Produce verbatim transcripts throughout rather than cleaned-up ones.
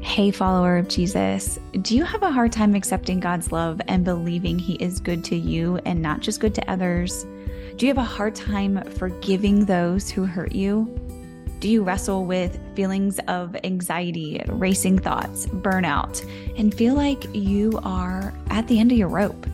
Hey, follower of Jesus, do you have a hard time accepting God's love and believing He is good to you and not just good to others? Do you have a hard time forgiving those who hurt you? Do you wrestle with feelings of anxiety, racing thoughts, burnout, and feel like you are at the end of your rope?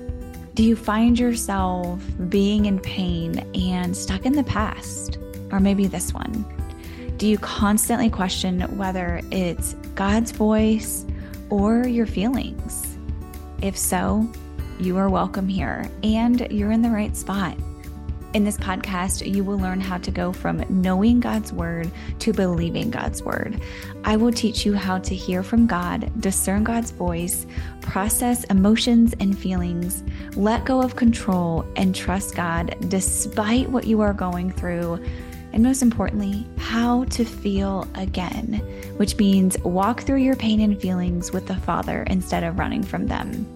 Do you find yourself being in pain and stuck in the past? Or maybe this one. Do you constantly question whether it's God's voice or your feelings? If so, you are welcome here and you're in the right spot. In this podcast, you will learn how to go from knowing God's word to believing God's word. I will teach you how to hear from God, discern God's voice, process emotions and feelings, let go of control, and trust God despite what you are going through. And most importantly, how to feel again, which means walk through your pain and feelings with the Father instead of running from them.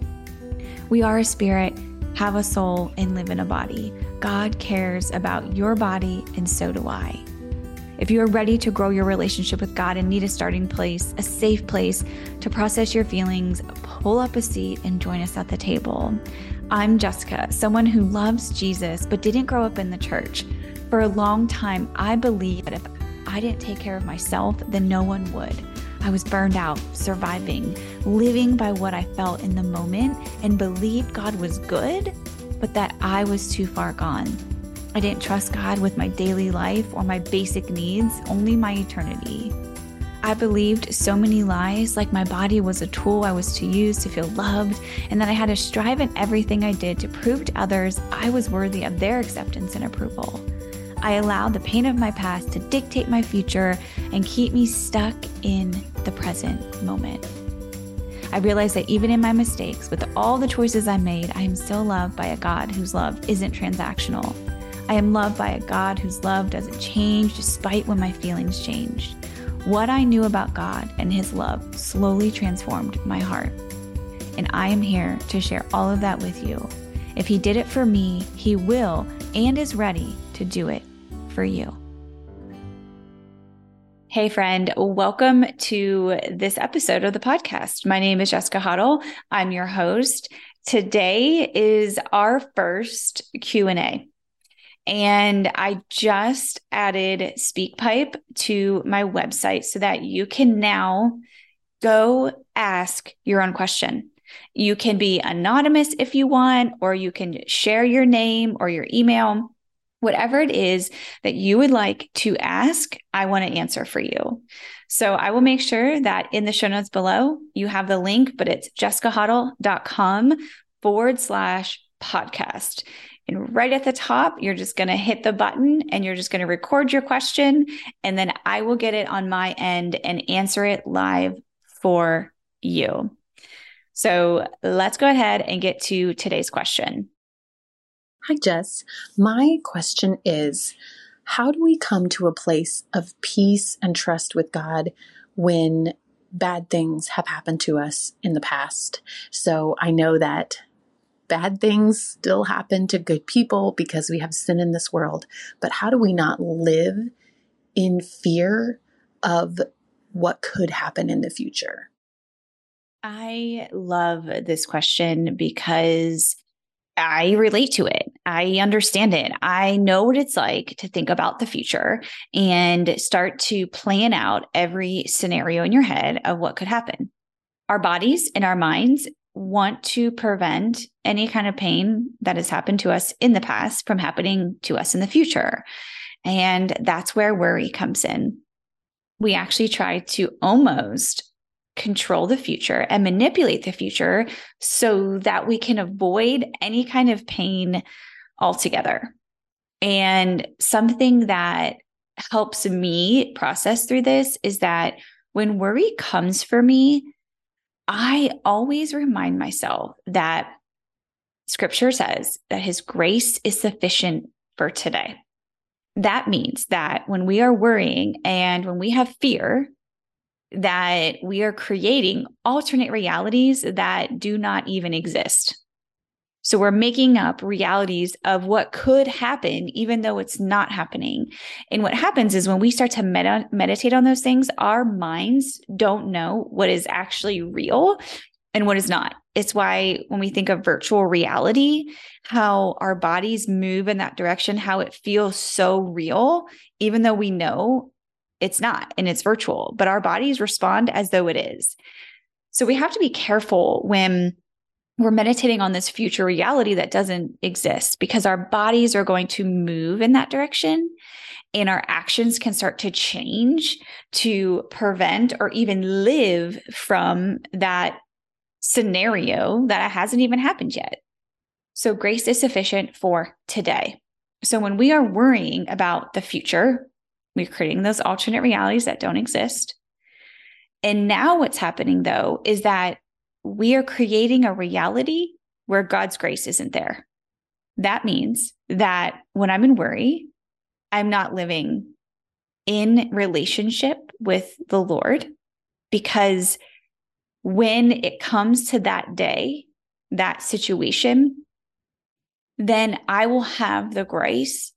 We are a spirit, have a soul, and live in a body. God cares about your body, and so do I. If you are ready to grow your relationship with God and need a starting place, a safe place to process your feelings, pull up a seat and join us at the table. I'm Jessica, someone who loves Jesus but didn't grow up in the church. For a long time, I believed that if I didn't take care of myself, then no one would. I was burned out, surviving, living by what I felt in the moment, and believed God was good, but that I was too far gone. I didn't trust God with my daily life or my basic needs, only my eternity. I believed so many lies, like my body was a tool I was to use to feel loved, and that I had to strive in everything I did to prove to others I was worthy of their acceptance and approval. I allowed the pain of my past to dictate my future and keep me stuck in the present moment. I realized that even in my mistakes, with all the choices I made, I am still loved by a God whose love isn't transactional. I am loved by a God whose love doesn't change despite when my feelings changed. What I knew about God and His love slowly transformed my heart. And I am here to share all of that with you. If He did it for me, He will and is ready to do it for you. Hey friend, welcome to this episode of the podcast. My name is Jessica Huddle. I'm your host. Today is our first Q and A. And I just added SpeakPipe to my website so that you can now go ask your own question. You can be anonymous if you want, or you can share your name or your email. Whatever it is that you would like to ask, I want to answer for you. So I will make sure that in the show notes below, you have the link, but it's jessicahuddle.com forward slash podcast. And right at the top, you're just going to hit the button and you're just going to record your question. And then I will get it on my end and answer it live for you. So let's go ahead and get to today's question. Hi, Jess. My question is, how do we come to a place of peace and trust with God when bad things have happened to us in the past? So I know that bad things still happen to good people because we have sin in this world, but how do we not live in fear of what could happen in the future? I love this question because I relate to it. I understand it. I know what it's like to think about the future and start to plan out every scenario in your head of what could happen. Our bodies and our minds want to prevent any kind of pain that has happened to us in the past from happening to us in the future. And that's where worry comes in. We actually try to almost control the future and manipulate the future so that we can avoid any kind of pain altogether. And something that helps me process through this is that when worry comes for me, I always remind myself that Scripture says that His grace is sufficient for today. That means that when we are worrying and when we have fear, that we are creating alternate realities that do not even exist. So we're making up realities of what could happen, even though it's not happening. And what happens is when we start to med- meditate on those things, our minds don't know what is actually real and what is not. It's why when we think of virtual reality, how our bodies move in that direction, how it feels so real, even though we know it's not and it's virtual, but our bodies respond as though it is. So we have to be careful when we're meditating on this future reality that doesn't exist, because our bodies are going to move in that direction and our actions can start to change to prevent or even live from that scenario that hasn't even happened yet. So grace is sufficient for today. So when we are worrying about the future, we're creating those alternate realities that don't exist. And now what's happening though is that we are creating a reality where God's grace isn't there. That means that when I'm in worry, I'm not living in relationship with the Lord, because when it comes to that day, that situation, then I will have the grace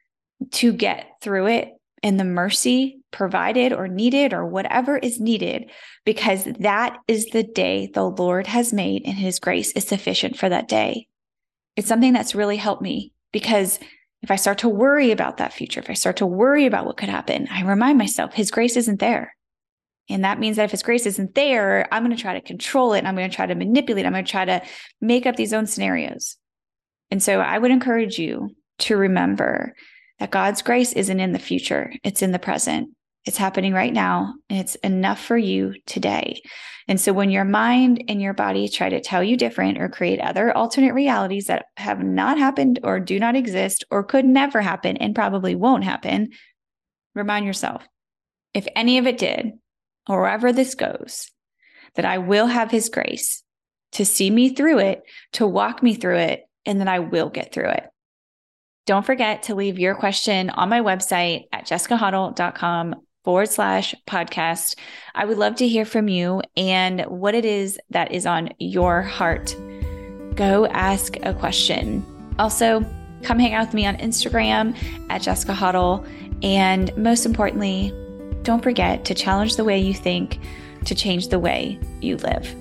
to get through it and the mercy provided or needed or whatever is needed, because that is the day the Lord has made and his grace is sufficient for that day. It's something that's really helped me, because if I start to worry about that future, if I start to worry about what could happen, I remind myself his grace isn't there. And that means that if his grace isn't there, I'm going to try to control it. And I'm going to try to manipulate. I'm going to try to make up these own scenarios. And so I would encourage you to remember that God's grace isn't in the future. It's in the present. It's happening right now, and it's enough for you today. And so when your mind and your body try to tell you different or create other alternate realities that have not happened or do not exist or could never happen and probably won't happen, remind yourself, if any of it did, or wherever this goes, that I will have his grace to see me through it, to walk me through it, and that I will get through it. Don't forget to leave your question on my website at jessicahottle.com forward slash podcast. I would love to hear from you and what it is that is on your heart. Go ask a question. Also, come hang out with me on Instagram at Jessica Hottle. And most importantly, don't forget to challenge the way you think to change the way you live.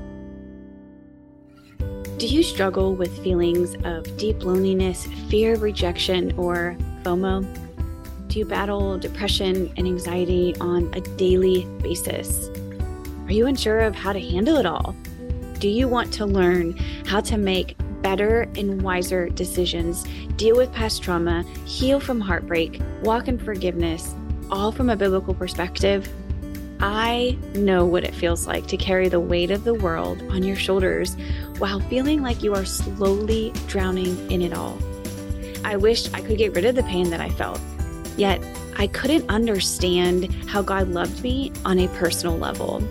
Do you struggle with feelings of deep loneliness, fear of rejection, or FOMO? Do you battle depression and anxiety on a daily basis? Are you unsure of how to handle it all? Do you want to learn how to make better and wiser decisions, deal with past trauma, heal from heartbreak, walk in forgiveness, all from a biblical perspective? I know what it feels like to carry the weight of the world on your shoulders while feeling like you are slowly drowning in it all. I wished I could get rid of the pain that I felt, yet I couldn't understand how God loved me on a personal level.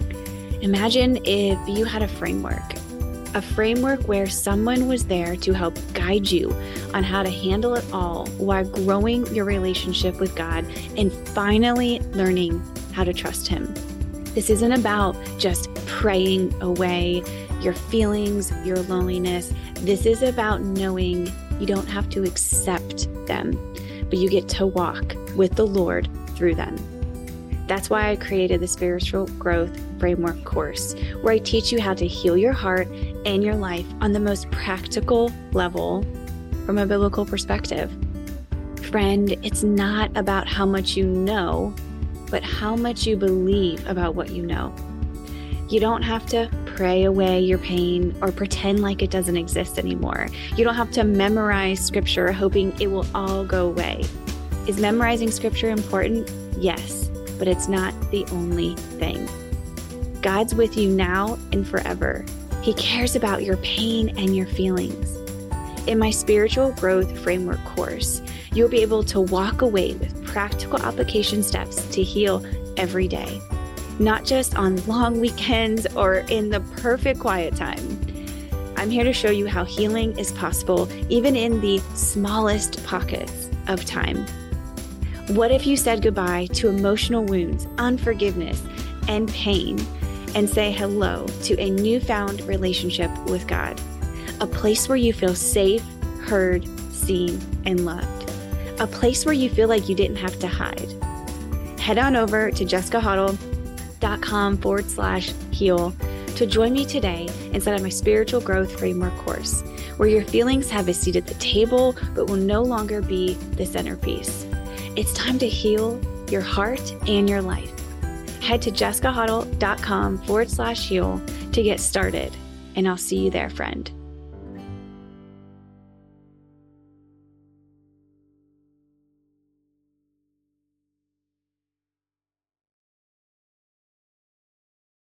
Imagine if you had a framework, a framework where someone was there to help guide you on how to handle it all while growing your relationship with God and finally learning how to trust him. This isn't about just praying away your feelings, your loneliness. This is about knowing you don't have to accept them, but you get to walk with the Lord through them. That's why I created the Spiritual Growth Framework course, where I teach you how to heal your heart and your life on the most practical level from a biblical perspective. Friend, it's not about how much you know, but how much you believe about what you know. You don't have to pray away your pain or pretend like it doesn't exist anymore. You don't have to memorize scripture hoping it will all go away. Is memorizing scripture important? Yes, but it's not the only thing. God's with you now and forever. He cares about your pain and your feelings. In my Spiritual Growth Framework course, you'll be able to walk away with practical application steps to heal every day, not just on long weekends or in the perfect quiet time. I'm here to show you how healing is possible even in the smallest pockets of time. What if you said goodbye to emotional wounds, unforgiveness, and pain, and say hello to a newfound relationship with God? a place where you feel safe, heard, seen, and loved. A place where you feel like you didn't have to hide. Head on over to jessicahuddle.com forward slash heal to join me today inside of my Spiritual Growth Framework course, where your feelings have a seat at the table, but will no longer be the centerpiece. It's time to heal your heart and your life. Head to jessicahuddle.com forward slash heal to get started, and I'll see you there, friend.